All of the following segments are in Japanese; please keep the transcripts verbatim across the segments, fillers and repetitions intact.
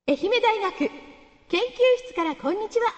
愛媛大学研究室からこんにちは。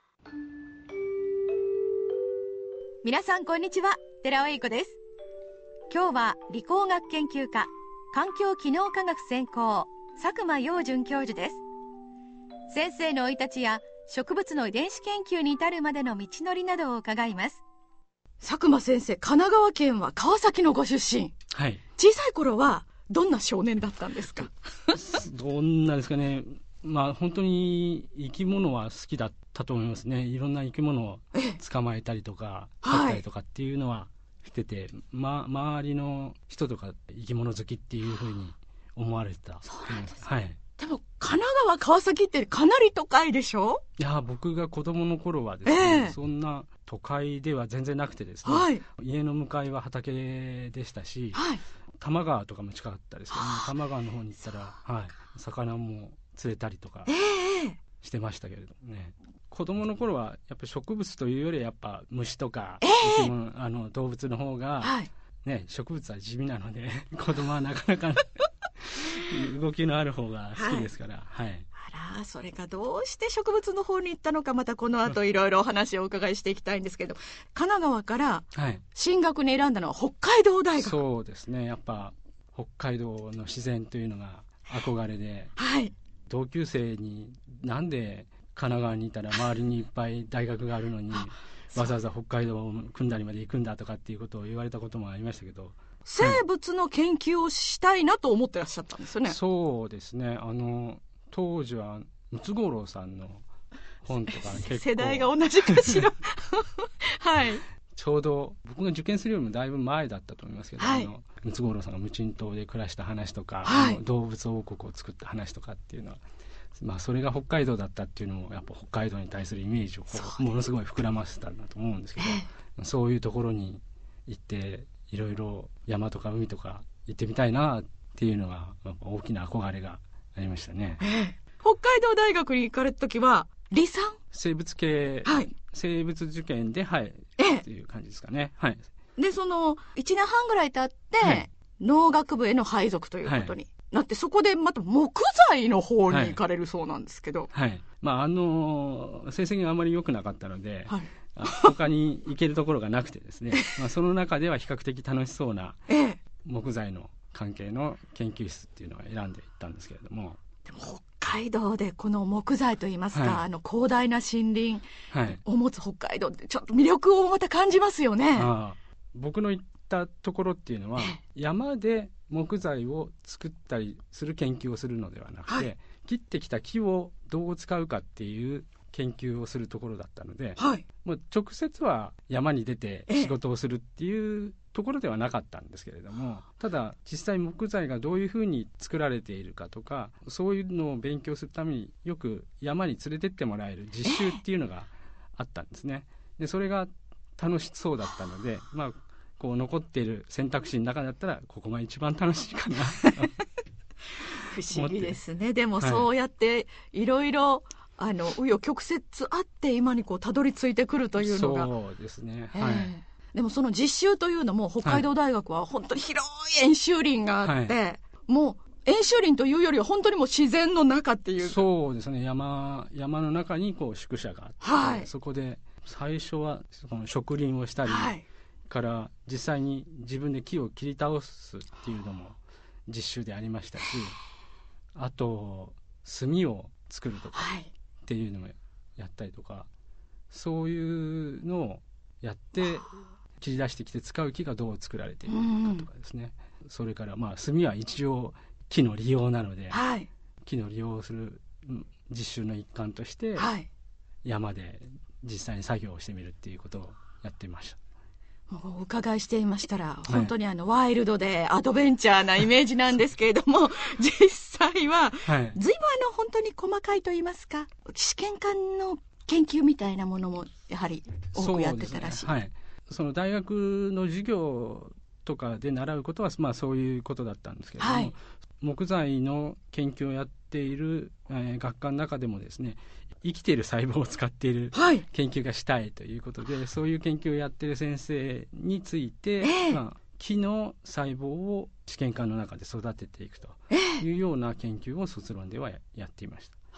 皆さんこんにちは、寺尾英子です。今日は理工学研究科環境機能科学専攻佐久間陽純教授です。先生の生い立ちや植物の遺伝子研究に至るまでの道のりなどを伺います。 佐久間先生、神奈川県は川崎のご出身。 はい。 小さい頃はどんな少年だったんですか？ どんなですかね。まあ本当に生き物は好きだったと思いますね。いろんな生き物を捕まえたりとか飼ったりとかっていうのはしてて、はい、ま、周りの人とか生き物好きっていうふうに思われてた。 そうなんです、ね。 はい。 でも神奈川川崎ってかなり都会でしょ？ いや、僕が子供の頃はですね、 えー、 そんな都会では全然なくてですね、 はい、 家の向かいは畑でしたし、 はい、 多摩川とかも近かったですけどね、多摩川の方に行ったら、はい、魚も釣れたりとかしてましたけれどもね、えー、子供の頃はやっぱり植物というよりやっぱ虫とか、 え生き物、あの動物の方が、 はいね、植物は地味なので子供はなかなか動きのある方が好きですから、はいはい、 あら、それがどうして植物の方に行ったのか、またこの後いろいろお話をお伺いしていきたいんですけど、神奈川から進学に選んだのは北海道大学。 そうですね、やっぱ北海道の自然というのが憧れで、 はい、 同級生になんで神奈川にいたら周りにいっぱい大学があるのにわざわざ北海道を組んだりまで行くんだとかっていうことを言われたこともありましたけど、 生物の研究をしたいなと思ってらっしゃったんですよね。 そうですね、あの当時はムツゴロウさんの本とか結構世代が同じかしらはい、 ちょうど僕が受験するよりもだいぶ前だったと思いますけど、はい、あのムツゴロウさんが無人島で暮らした話とか、はい、動物王国を作った話とかっていうのは、まあ、それが北海道だったっていうのもやっぱ北海道に対するイメージをこうものすごい膨らませたんだと思うんですけど、えー、そういうところに行っていろいろ山とか海とか行ってみたいなっていうのが大きな憧れがありましたね。 えー、北海道大学に行かれた時は理産生物系、はい、生物受験で、はい、えー、っていう感じですかね。はい。 でそのいちねんはんぐらい経って、はい、農学部への配属ということになって、はい、そこでまた木材の方に行かれるそうなんですけど、 はいはい、まああの成績があまり良くなかったので、はい、他に行けるところがなくてですねまあその中では比較的楽しそうな木材の関係の研究室っていうのを選んでいったんですけれども、 でも北海道でこの木材といいますか、はい、あの広大な森林を持つ北海道ってちょっと魅力をまた感じますよね。 ああ、僕の行ったところっていうのは山で木材を作ったりする研究をするのではなくて、はい、切ってきた木をどう使うかっていう研究をするところだったので、はい、もう直接は山に出て仕事をするっていうところではなかったんですけれども、ただ実際木材がどういうふうに作られているかとかそういうのを勉強するためによく山に連れてってもらえる実習っていうのがあったんですね。でそれが楽しそうだったので、まあこう残っている選択肢の中だったらここが一番楽しいかな不思議ですね。でもそうやっていろいろ紆余曲折あって今にこうたどり着いてくるというのが、 そうですね、 えーはい、でもその実習というのも北海道大学は本当に広い演習林があって、はい、もう演習林というよりは本当にもう自然の中っていう。 そうですね、山、山の中にこう宿舎があって、はい、そこで最初はその植林をしたり、はい、から実際に自分で木を切り倒すっていうのも実習でありましたし、あと炭を作るとかっていうのもやったりとか、そういうのをやって切り出してきて使う木がどう作られているかとかですね、うん、それからまあ炭は一応木の利用なので、はい、木の利用をする実習の一環として、はい、山で実際に作業をしてみるっていうことをやっていました。 もうお伺いしていましたら本当にあのワイルドでアドベンチャーなイメージなんですけれども実際は随分あの本当に細かいといいますか試験管の研究みたいなものもやはり多くやってたらしい。 そうですね、はい、その大学の授業とかで習うことは、まあ、そういうことだったんですけれども、はい、木材の研究をやっている、えー、学科の中でもですね生きている細胞を使っている研究がしたいということで、はい、そういう研究をやっている先生について、えーまあ、木の細胞を試験管の中で育てていくというような研究を卒論ではやっていました。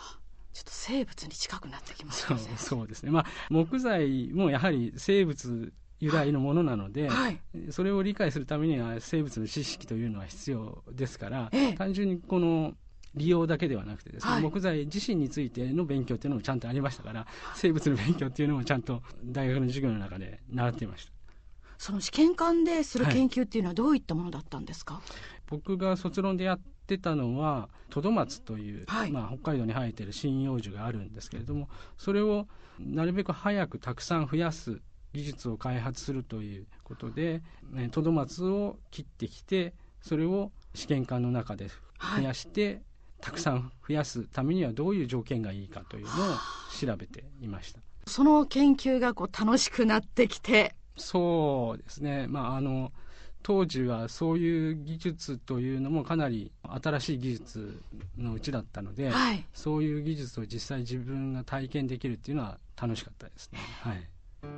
ちょっと生物に近くなってきますね。 そう、そうですね、まあ、木材もやはり生物由来のものなので、はい、それを理解するためには生物の知識というのは必要ですから、ええ、単純にこの利用だけではなくてですね、はい、木材自身についての勉強っていうのもちゃんとありましたから、生物の勉強っていうのもちゃんと大学の授業の中で習っていました。 その試験管でする研究っていうのはどういったものだったんですか？はい、 僕が卒論でやってたのはトドマツという、はい、まあ、北海道に生えている針葉樹があるんですけれども、それをなるべく早くたくさん増やす技術を開発するということで、ね、トドマツを切ってきて、それを試験管の中で増やして、はい、たくさん増やすためにはどういう条件がいいかというのを調べていました。 その研究がこう楽しくなってきて。 そうですね、まあ、あの当時はそういう技術というのもかなり新しい技術のうちだったので、はい、そういう技術を実際自分が体験できるっていうのは楽しかったですね。はい、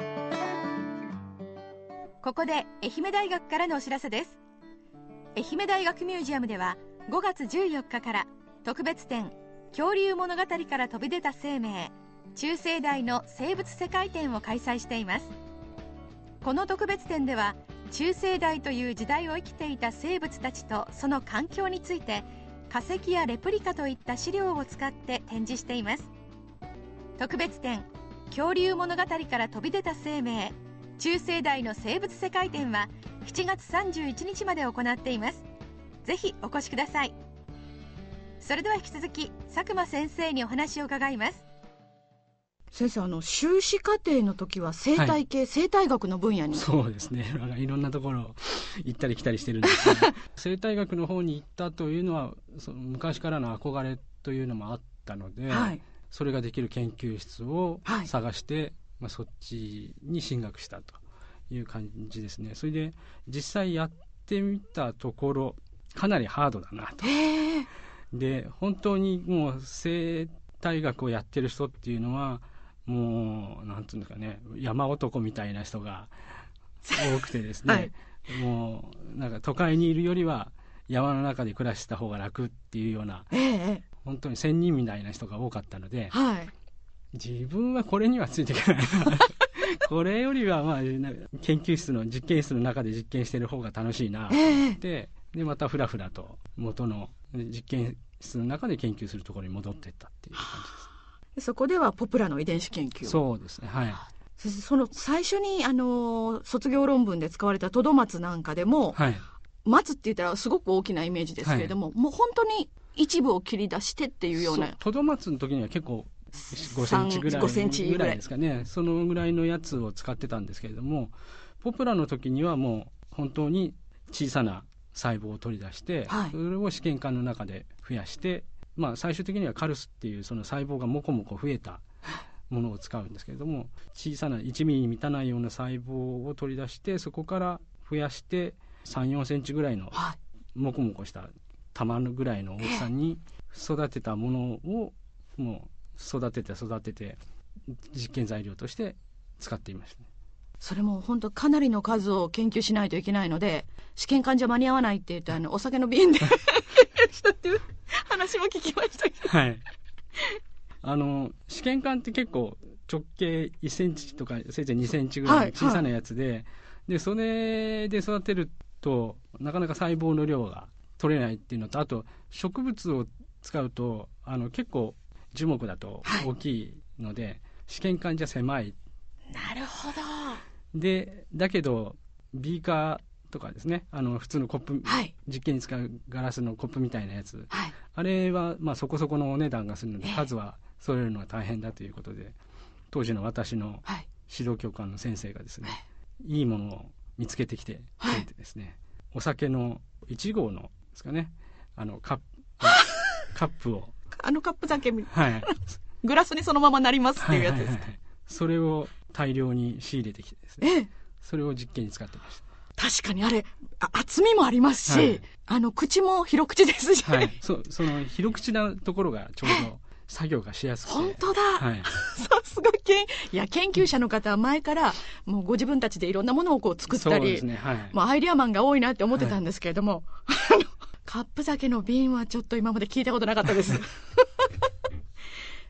ここで愛媛大学からのお知らせです。愛媛大学ミュージアムではごがつじゅうよっかから特別展恐竜物語から飛び出た生命中生代の生物世界展を開催しています。この特別展では中生代という時代を生きていた生物たちとその環境について化石やレプリカといった資料を使って展示しています。特別展恐竜物語から飛び出た生命中生代の生物世界展はしちがつさんじゅういちにちまで行っています。ぜひお越しください。それでは引き続き佐久間先生にお話を伺います。 先生、あの修士課程の時は生態系、はい、生態学の分野に。 そうですね、いろんなところ行ったり来たりしてるんですが生態学の方に行ったというのはその昔からの憧れというのもあったので、はい、それができる研究室を探して、はい、まあ、そっちに進学したという感じですね。それで実際やってみたところかなりハードだなと。で本当にもう生態学をやってる人っていうのはもうなんていうんですかね、山男みたいな人が多くてですね、はい、もうなんか都会にいるよりは山の中で暮らした方が楽っていうような、ええ、本当に仙人みたいな人が多かったので、はい、自分はこれにはついていかないこれよりはまあ研究室の実験室の中で実験してる方が楽しいなと思って、ええ、でまたふらふらと元の実験室の中で研究するところに戻っていったっていう感じです。 そこではポプラの遺伝子研究。 そうですね、はい。 その最初にあの卒業論文で使われたトドマツなんかでも、はい、松って言ったらすごく大きなイメージですけれども、はい、もう本当に一部を切り出してっていうような。 トドマツの時には結構ごセンチぐらい、ごセンチぐらいですかね、そのぐらいのやつを使ってたんですけれども、ポプラの時にはもう本当に小さな細胞を取り出して、はい、それを試験管の中で増やして、まあ、最終的にはカルスっていうその細胞がもこもこ増えたものを使うんですけれども、小さないちミリに満たないような細胞を取り出して、そこから増やしてさん、よんセンチぐらいのもこもこした玉のぐらいの大きさに育てたものをもう育てて育てて実験材料として使っていましたね。 それも本当かなりの数を研究しないといけないので、試験管じゃ間に合わないって言ってあのお酒の瓶でしたっていう話も聞きましたけど、はい、 あの試験管って結構直径いっセンチとかせいぜいにセンチぐらいの小さなやつで、はいはい、でそれで育てるとなかなか細胞の量が取れないっていうのと、あと植物を使うとあの結構樹木だと大きいので、はい、試験管じゃ狭い。 なるほど。 でだけどビーカーとかですね、あの普通のコップ、はい、実験に使うガラスのコップみたいなやつ、はい、あれはまあそこそこのお値段がするので、数は揃えるのが大変だということで、当時の私の指導教官の先生がですね、はい、いいものを見つけてきてくれてですね、はい、お酒のいち号のですかね、あのカップカップをあのカップ酒みたいな、はい、グラスにそのままなりますっていうやつですか、はいはいはい、 それを大量に仕入れてきてですね、ええ、それを実験に使ってました。 確かにあれ厚みもありますし、はい、あの口も広口ですし、 はい、そ, その広口なところがちょうど作業がしやすくて。 本当だ、はい、さすがけんいや研究者の方は前からもうご自分たちでいろんなものをこう作ったり、そうですね、はい、もうアイデアマンが多いなって思ってたんですけれども、はい、カップ酒の瓶はちょっと今まで聞いたことなかったです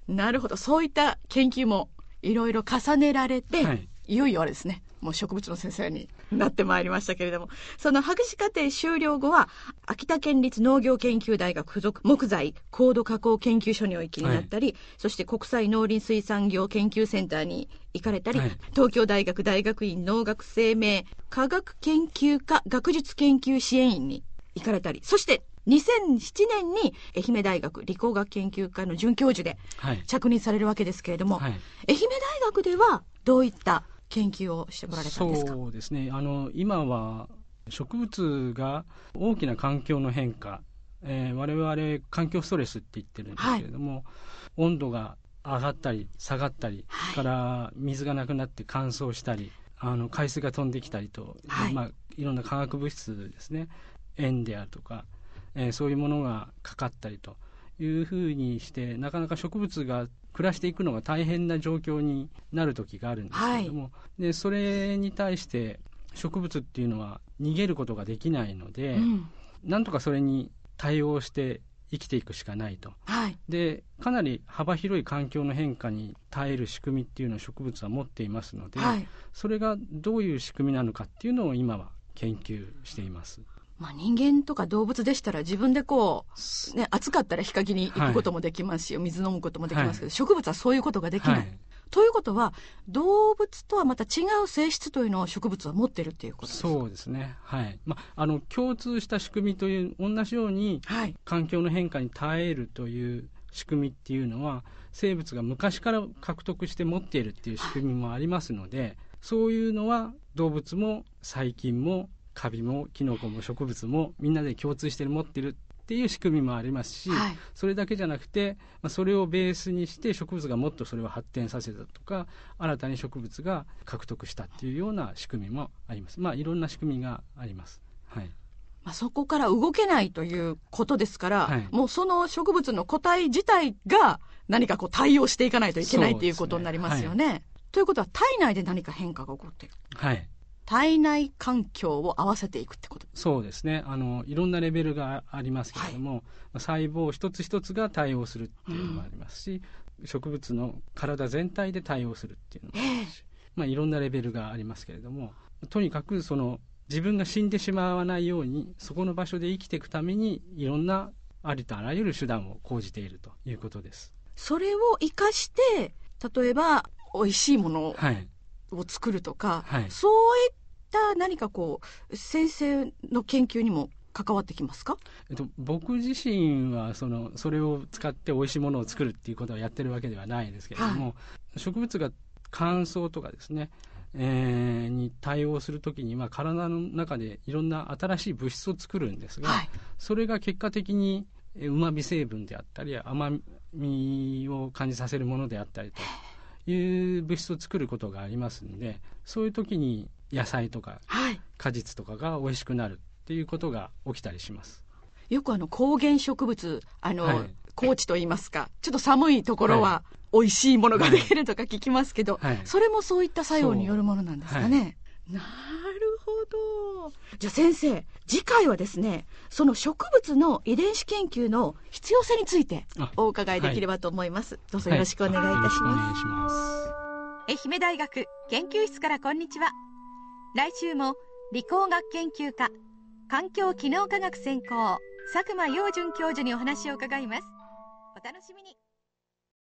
なるほど。そういった研究もいろいろ重ねられて、はい、いよいよあれですね、もう植物の先生になってまいりましたけれども、その博士課程修了後は秋田県立農業研究大学附属木材高度加工研究所にお行きになったり、はい、そして国際農林水産業研究センターに行かれたり、はい、東京大学大学院農学生命科学研究科学術研究支援員に行かれたり、そしてにせんななねんに愛媛大学理工学研究科の准教授で着任されるわけですけれども、はいはい、愛媛大学ではどういった研究をしてこられたんですか？ そうですね、あの今は植物が大きな環境の変化、えー、我々環境ストレスって言ってるんですけれども、はい、温度が上がったり下がったり、はい、から水がなくなって乾燥したり、あの海水が飛んできたりと、はい、まあ、いろんな化学物質ですね、塩であるとか、えー、そういうものがかかったりというふうにして、なかなか植物が暮らしていくのが大変な状況になる時があるんですけれども、はい、でそれに対して植物っていうのは逃げることができないので、うん、なんとかそれに対応して生きていくしかないと、はい、でかなり幅広い環境の変化に耐える仕組みっていうのを植物は持っていますので、はい、それがどういう仕組みなのかっていうのを今は研究しています。 まあ、人間とか動物でしたら自分でこう、ね、暑かったら日陰に行くこともできますし、はい、水飲むこともできますけど、はい、植物はそういうことができない、はい、ということは動物とはまた違う性質というのを植物は持っているっていうことですか？ そうですね、はい、まあ、あの共通した仕組みという同じように、はい、環境の変化に耐えるという仕組みっていうのは生物が昔から獲得して持っているっていう仕組みもありますので、はい、そういうのは動物も細菌もカビもキノコも植物もみんなで共通して持ってるっていう仕組みもありますし、はい、それだけじゃなくて、まあ、それをベースにして植物がもっとそれを発展させたとか、新たに植物が獲得したっていうような仕組みもあります。まあいろんな仕組みがあります。はい、 まあ、そこから動けないということですから、はい、もうその植物の個体自体が何かこう対応していかないといけないということになりますよね。はい、ということは体内で何か変化が起こっている。はい、体内環境を合わせていくってことですか？ そうですね、あのいろんなレベルがありますけれども、はい、細胞一つ一つが対応するっていうのもありますし、うん、植物の体全体で対応するっていうのもありますし、えーまあ、いろんなレベルがありますけれども、とにかくその自分が死んでしまわないようにそこの場所で生きていくためにいろんなありとあらゆる手段を講じているということです。 それを生かして例えば美味しいものを、はいを作るとか、はい、そういった何かこう先生の研究にも関わってきますか？ えっと、僕自身はそのそれを使って美味しいものを作るっていうことをやってるわけではないですけれども、はい、植物が乾燥とかですね、えー、に対応するときには体の中でいろんな新しい物質を作るんですが、はい、それが結果的にうまみ成分であったり甘みを感じさせるものであったりという物質を作ることがありますので、そういう時に野菜とか果実とかが美味しくなるっていうことが起きたりします。 よくあの高原植物あの、はい、高地といいますかちょっと寒いところは美味しいものができるとか聞きますけど、はい、それもそういった作用によるものなんですかね。はい、なるほど。じゃあ先生、次回はですね、その植物の遺伝子研究の必要性についてお伺いできればと思います。はい、どうぞよろしくお願いいたします。はい、よろしくお願いします。 愛媛大学研究室からこんにちは。来週も理工学研究科環境機能科学専攻佐久間洋純教授にお話を伺います。お楽しみに。